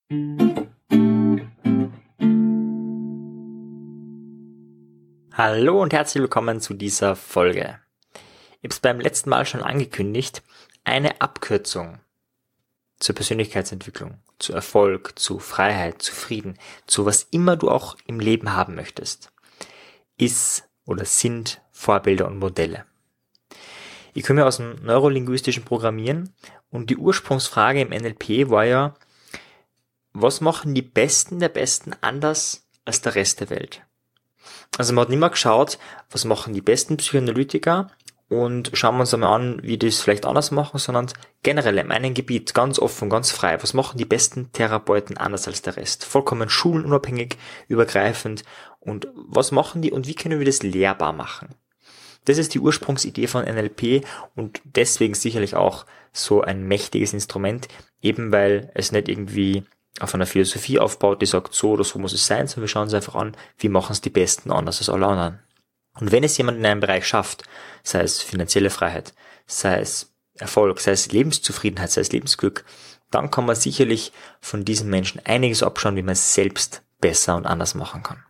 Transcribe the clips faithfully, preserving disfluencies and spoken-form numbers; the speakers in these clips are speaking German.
Hallo und herzlich willkommen zu dieser Folge. Ich habe es beim letzten Mal schon angekündigt, eine Abkürzung zur Persönlichkeitsentwicklung, zu Erfolg, zu Freiheit, zu Frieden, zu was immer du auch im Leben haben möchtest, ist oder sind Vorbilder und Modelle. Ich komme ja aus dem neurolinguistischen Programmieren und die Ursprungsfrage im N L P war ja, was machen die Besten der Besten anders als der Rest der Welt? Also man hat nicht mehr geschaut, was machen die besten Psychoanalytiker und schauen wir uns einmal an, wie die es vielleicht anders machen, sondern generell in meinem Gebiet, ganz offen, ganz frei, was machen die besten Therapeuten anders als der Rest? Vollkommen schulenunabhängig, übergreifend und was machen die und wie können wir das lehrbar machen? Das ist die Ursprungsidee von N L P und deswegen sicherlich auch so ein mächtiges Instrument, eben weil es nicht irgendwie auf einer Philosophie aufbaut, die sagt, so oder so muss es sein, sondern wir schauen uns einfach an, wie machen es die Besten anders als alle anderen. Und wenn es jemand in einem Bereich schafft, sei es finanzielle Freiheit, sei es Erfolg, sei es Lebenszufriedenheit, sei es Lebensglück, dann kann man sicherlich von diesen Menschen einiges abschauen, wie man es selbst besser und anders machen kann.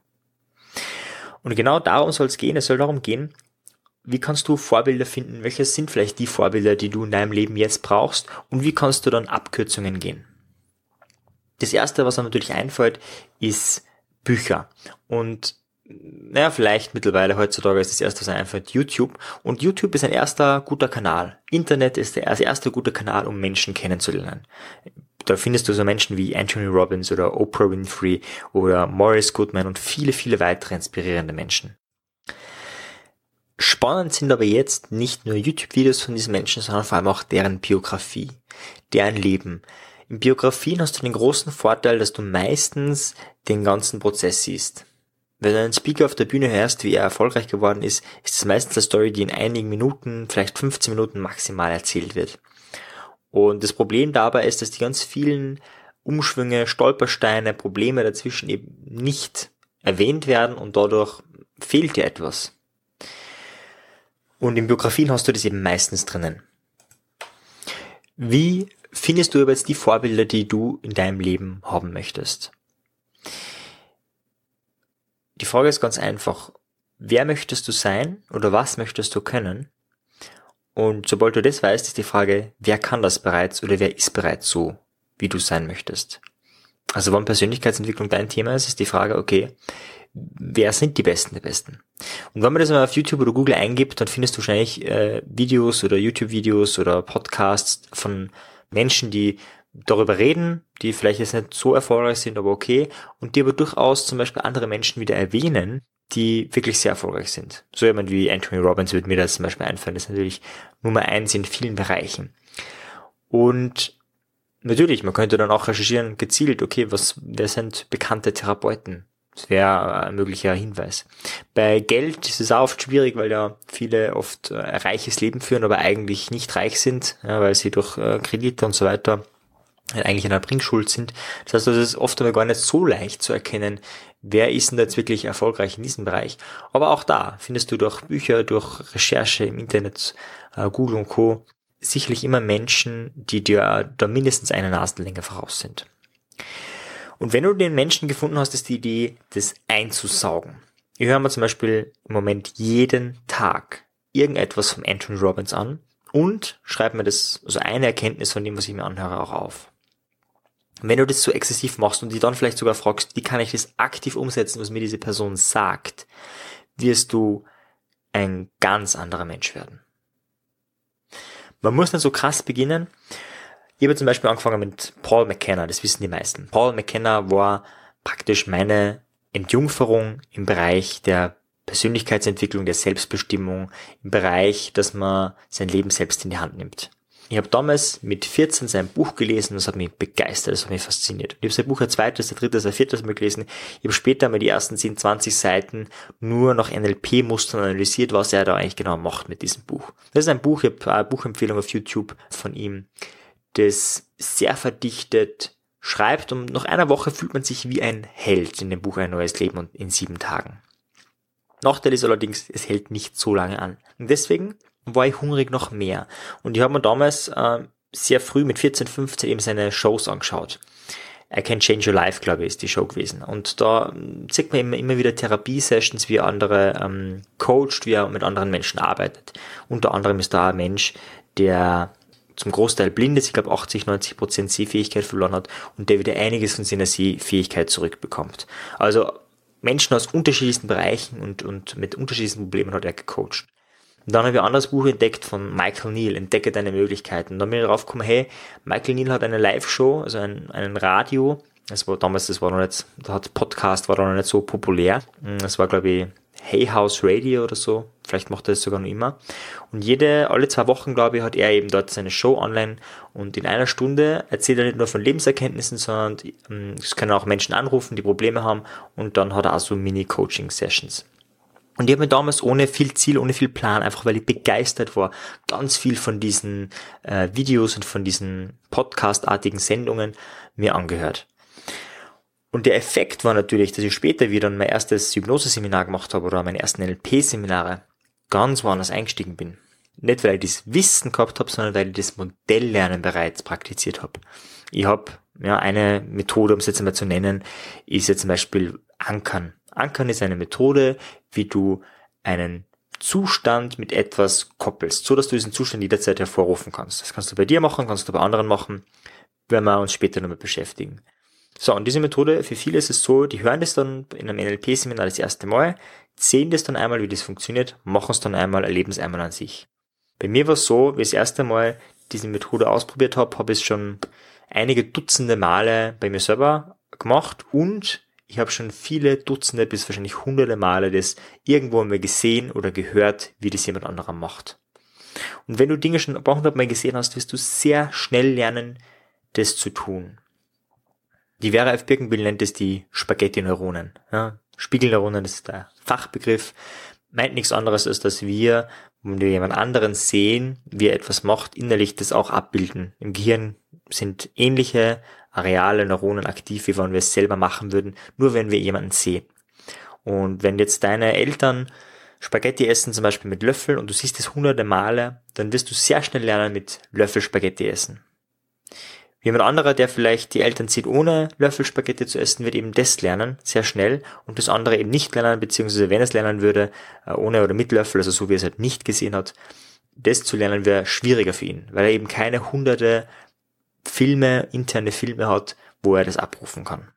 Und genau darum soll es gehen, es soll darum gehen, wie kannst du Vorbilder finden, welche sind vielleicht die Vorbilder, die du in deinem Leben jetzt brauchst und wie kannst du dann Abkürzungen gehen. Das erste, was mir natürlich einfällt, ist Bücher. Und naja, vielleicht mittlerweile heutzutage ist das erste, was mir einfällt, YouTube. Und YouTube ist ein erster guter Kanal. Internet ist der erste gute Kanal, um Menschen kennenzulernen. Da findest du so Menschen wie Anthony Robbins oder Oprah Winfrey oder Morris Goodman und viele, viele weitere inspirierende Menschen. Spannend sind aber jetzt nicht nur YouTube-Videos von diesen Menschen, sondern vor allem auch deren Biografie, deren Leben. In Biografien hast du den großen Vorteil, dass du meistens den ganzen Prozess siehst. Wenn du einen Speaker auf der Bühne hörst, wie er erfolgreich geworden ist, ist es meistens eine Story, die in einigen Minuten, vielleicht fünfzehn Minuten maximal erzählt wird. Und das Problem dabei ist, dass die ganz vielen Umschwünge, Stolpersteine, Probleme dazwischen eben nicht erwähnt werden und dadurch fehlt dir etwas. Und in Biografien hast du das eben meistens drinnen. Wie findest du aber jetzt die Vorbilder, die du in deinem Leben haben möchtest? Die Frage ist ganz einfach. Wer möchtest du sein oder was möchtest du können? Und sobald du das weißt, ist die Frage, wer kann das bereits oder wer ist bereits so, wie du sein möchtest? Also wenn Persönlichkeitsentwicklung dein Thema ist, ist die Frage, okay, wer sind die Besten der Besten? Und wenn man das mal auf YouTube oder Google eingibt, dann findest du wahrscheinlich äh, Videos oder YouTube-Videos oder Podcasts von Menschen, die darüber reden, die vielleicht jetzt nicht so erfolgreich sind, aber okay, und die aber durchaus zum Beispiel andere Menschen wieder erwähnen, die wirklich sehr erfolgreich sind. So jemand wie Anthony Robbins würde mir das zum Beispiel einfallen, das ist natürlich Nummer eins in vielen Bereichen. Und natürlich, man könnte dann auch recherchieren, gezielt, okay, was, wer sind bekannte Therapeuten? Das wäre ein möglicher Hinweis. Bei Geld ist es auch oft schwierig, weil ja viele oft ein reiches Leben führen, aber eigentlich nicht reich sind, ja, weil sie durch Kredite und so weiter eigentlich in einer Bringschuld sind. Das heißt, es ist oft aber gar nicht so leicht zu erkennen, wer ist denn da jetzt wirklich erfolgreich in diesem Bereich. Aber auch da findest du durch Bücher, durch Recherche im Internet, Google und Co. sicherlich immer Menschen, die dir da mindestens eine Nasenlänge voraus sind. Und wenn du den Menschen gefunden hast, ist die Idee, das einzusaugen. Ich höre mir zum Beispiel im Moment jeden Tag irgendetwas von Anthony Robbins an und schreibe mir das, also eine Erkenntnis von dem, was ich mir anhöre, auch auf. Wenn du das so exzessiv machst und dich dann vielleicht sogar fragst, wie kann ich das aktiv umsetzen, was mir diese Person sagt, wirst du ein ganz anderer Mensch werden. Man muss nicht so krass beginnen. Ich habe zum Beispiel angefangen mit Paul McKenna, das wissen die meisten. Paul McKenna war praktisch meine Entjungferung im Bereich der Persönlichkeitsentwicklung, der Selbstbestimmung, im Bereich, dass man sein Leben selbst in die Hand nimmt. Ich habe damals mit vierzehn sein Buch gelesen, das hat mich begeistert, das hat mich fasziniert. Ich habe sein Buch ein zweites, ein drittes, ein viertes Mal gelesen. Ich habe später mal die ersten zehn, zwanzig Seiten nur nach N L P-Mustern analysiert, was er da eigentlich genau macht mit diesem Buch. Das ist ein Buch, ich habe eine Buchempfehlung auf YouTube von ihm, das sehr verdichtet schreibt und nach einer Woche fühlt man sich wie ein Held in dem Buch Ein neues Leben und in sieben Tagen. Nachteil ist allerdings, es hält nicht so lange an. Und deswegen war ich hungrig nach mehr. Und ich habe mir damals äh, sehr früh mit vierzehn, fünfzehn eben seine Shows angeschaut. I Can Change Your Life, glaube ich, ist die Show gewesen. Und da sieht man immer, immer wieder Therapie-Sessions, wie er andere ähm, coacht, wie er mit anderen Menschen arbeitet. Unter anderem ist da ein Mensch, der zum Großteil blind ist, ich glaube achtzig, neunzig Prozent Sehfähigkeit verloren hat und der wieder einiges von seiner Sehfähigkeit zurückbekommt. Also Menschen aus unterschiedlichsten Bereichen und, und mit unterschiedlichsten Problemen hat er gecoacht. Und dann habe ich ein anderes Buch entdeckt von Michael Neill, Entdecke deine Möglichkeiten. Und dann bin ich darauf gekommen, hey, Michael Neill hat eine Live-Show, also ein, einen Radio, das war damals, das war noch nicht, da hat Podcast, war da noch nicht so populär. Das war, glaube ich, Hay House Radio oder so, vielleicht macht er das sogar noch immer. Und jede, alle zwei Wochen, glaube ich, hat er eben dort seine Show online und in einer Stunde erzählt er nicht nur von Lebenserkenntnissen, sondern ähm, es können auch Menschen anrufen, die Probleme haben und dann hat er auch so Mini-Coaching-Sessions. Und ich habe mir damals ohne viel Ziel, ohne viel Plan, einfach weil ich begeistert war, ganz viel von diesen äh, Videos und von diesen Podcast-artigen Sendungen mir angehört. Und der Effekt war natürlich, dass ich später wieder mein erstes Hypnose-Seminar gemacht habe oder meine ersten N L P-Seminare ganz woanders eingestiegen bin. Nicht, weil ich das Wissen gehabt habe, sondern weil ich das Modelllernen bereits praktiziert habe. Ich habe, ja, eine Methode, um es jetzt einmal zu nennen, ist jetzt zum Beispiel Ankern. Ankern ist eine Methode, wie du einen Zustand mit etwas koppelst, so dass du diesen Zustand jederzeit hervorrufen kannst. Das kannst du bei dir machen, kannst du bei anderen machen, werden wir uns später nochmal beschäftigen. So, und diese Methode, für viele ist es so, die hören das dann in einem N L P-Seminar das erste Mal, sehen das dann einmal, wie das funktioniert, machen es dann einmal, erleben es einmal an sich. Bei mir war es so, wie ich das erste Mal diese Methode ausprobiert habe, habe ich es schon einige Dutzende Male bei mir selber gemacht und ich habe schon viele Dutzende bis wahrscheinlich hunderte Male das irgendwo einmal gesehen oder gehört, wie das jemand anderer macht. Und wenn du Dinge schon ein paar hundert Mal gesehen hast, wirst du sehr schnell lernen, das zu tun. Die Vera F. Birkenbill nennt es die Spaghetti-Neuronen. Ja, Spiegelneuronen ist der Fachbegriff. Meint nichts anderes, als dass wir, wenn wir jemand anderen sehen, wie er etwas macht, innerlich das auch abbilden. Im Gehirn sind ähnliche Areale, Neuronen aktiv, wie wenn wir es selber machen würden, nur wenn wir jemanden sehen. Und wenn jetzt deine Eltern Spaghetti essen, zum Beispiel mit Löffel, und du siehst es hunderte Male, dann wirst du sehr schnell lernen, mit Löffel Spaghetti essen. Jemand anderer, der vielleicht die Eltern sieht, ohne Löffel Spaghetti zu essen, wird eben das lernen, sehr schnell, und das andere eben nicht lernen, beziehungsweise wenn es lernen würde, ohne oder mit Löffel, also so wie er es halt nicht gesehen hat, das zu lernen wäre schwieriger für ihn, weil er eben keine hunderte Filme, interne Filme hat, wo er das abrufen kann.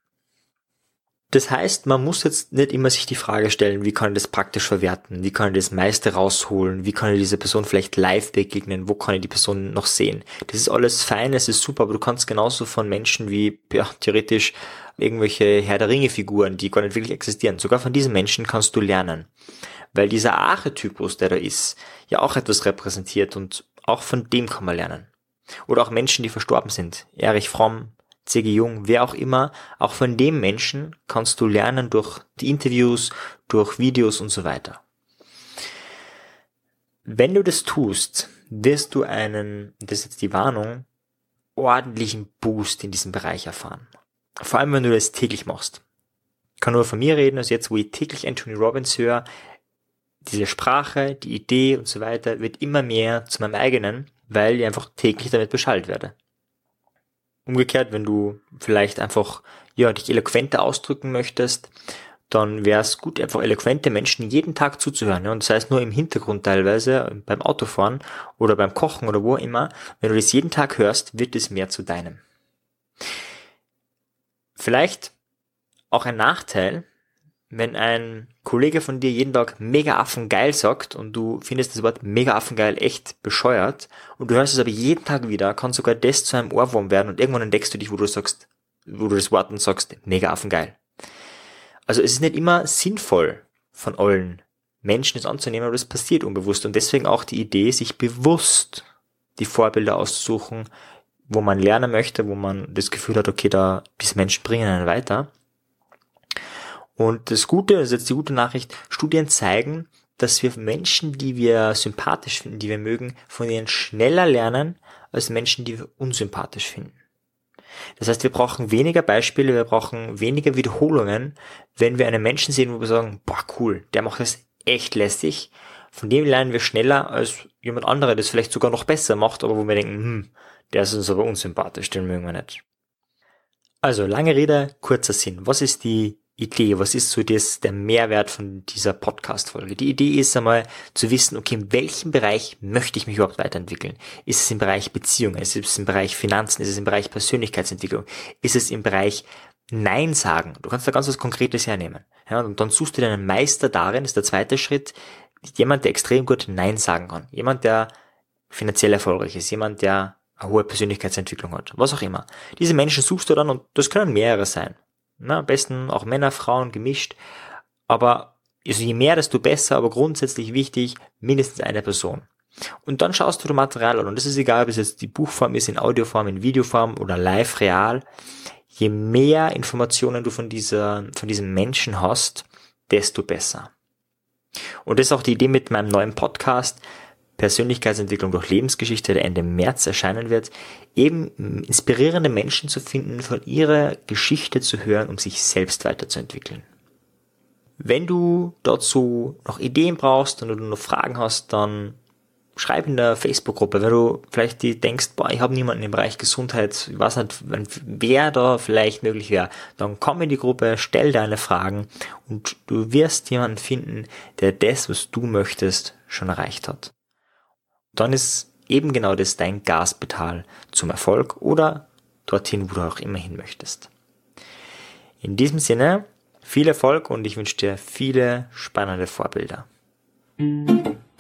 Das heißt, man muss jetzt nicht immer sich die Frage stellen, wie kann ich das praktisch verwerten, wie kann ich das meiste rausholen, wie kann ich dieser Person vielleicht live begegnen, wo kann ich die Person noch sehen. Das ist alles fein, es ist super, aber du kannst genauso von Menschen wie, ja, theoretisch irgendwelche Herr der Ringe-Figuren, die gar nicht wirklich existieren, sogar von diesen Menschen kannst du lernen. Weil dieser Archetypus, der da ist, ja auch etwas repräsentiert und auch von dem kann man lernen. Oder auch Menschen, die verstorben sind. Erich Fromm, C G Jung, wer auch immer, auch von dem Menschen kannst du lernen durch die Interviews, durch Videos und so weiter. Wenn du das tust, wirst du einen, das ist jetzt die Warnung, ordentlichen Boost in diesem Bereich erfahren. Vor allem, wenn du das täglich machst. Ich kann nur von mir reden, also jetzt, wo ich täglich Anthony Robbins höre, diese Sprache, die Idee und so weiter wird immer mehr zu meinem eigenen, weil ich einfach täglich damit beschallt werde. Umgekehrt, wenn du vielleicht einfach, ja, dich eloquenter ausdrücken möchtest, dann wäre es gut, einfach eloquente Menschen jeden Tag zuzuhören. Ja? Und das heißt nur im Hintergrund teilweise, beim Autofahren oder beim Kochen oder wo immer. Wenn du das jeden Tag hörst, wird es mehr zu deinem. Vielleicht auch ein Nachteil, wenn ein Kollege von dir jeden Tag mega affengeil sagt und du findest das Wort mega affengeil echt bescheuert und du hörst es aber jeden Tag wieder, kann sogar das zu einem Ohrwurm werden und irgendwann entdeckst du dich, wo du sagst, wo du das Wort und sagst, mega affengeil. Also es ist nicht immer sinnvoll von allen Menschen das anzunehmen, aber das passiert unbewusst und deswegen auch die Idee, sich bewusst die Vorbilder auszusuchen, wo man lernen möchte, wo man das Gefühl hat, okay, da diese Menschen bringen einen weiter. Und das Gute, das ist jetzt die gute Nachricht, Studien zeigen, dass wir Menschen, die wir sympathisch finden, die wir mögen, von ihnen schneller lernen, als Menschen, die wir unsympathisch finden. Das heißt, wir brauchen weniger Beispiele, wir brauchen weniger Wiederholungen, wenn wir einen Menschen sehen, wo wir sagen, boah, cool, der macht das echt lästig. Von dem lernen wir schneller, als jemand anderer, der das vielleicht sogar noch besser macht, aber wo wir denken, hm, der ist uns aber unsympathisch, den mögen wir nicht. Also, lange Rede, kurzer Sinn. Was ist die Idee? Was ist so das, der Mehrwert von dieser Podcast-Folge? Die Idee ist einmal zu wissen, okay, in welchem Bereich möchte ich mich überhaupt weiterentwickeln? Ist es im Bereich Beziehungen? Ist es im Bereich Finanzen? Ist es im Bereich Persönlichkeitsentwicklung? Ist es im Bereich Nein sagen? Du kannst da ganz was Konkretes hernehmen. Ja, und dann suchst du dir einen Meister darin, ist der zweite Schritt, jemand, der extrem gut Nein sagen kann. Jemand, der finanziell erfolgreich ist. Jemand, der eine hohe Persönlichkeitsentwicklung hat. Was auch immer. Diese Menschen suchst du dann und das können mehrere sein. Na, am besten auch Männer, Frauen, gemischt. Aber also je mehr, desto besser, aber grundsätzlich wichtig, mindestens eine Person. Und dann schaust du dir Material an. Und das ist egal, ob es jetzt die Buchform ist, in Audioform, in Videoform oder live, real. Je mehr Informationen du von dieser, von diesem Menschen hast, desto besser. Und das ist auch die Idee mit meinem neuen Podcast, Persönlichkeitsentwicklung durch Lebensgeschichte, der Ende März erscheinen wird, eben inspirierende Menschen zu finden, von ihrer Geschichte zu hören, um sich selbst weiterzuentwickeln. Wenn du dazu noch Ideen brauchst und du noch Fragen hast, dann schreib in der Facebook-Gruppe. Wenn du vielleicht die denkst, boah, ich habe niemanden im Bereich Gesundheit, ich weiß nicht, wer da vielleicht möglich wäre, dann komm in die Gruppe, stell deine Fragen und du wirst jemanden finden, der das, was du möchtest, schon erreicht hat. Dann ist eben genau das dein Gaspedal zum Erfolg oder dorthin, wo du auch immer hin möchtest. In diesem Sinne, viel Erfolg und ich wünsche dir viele spannende Vorbilder.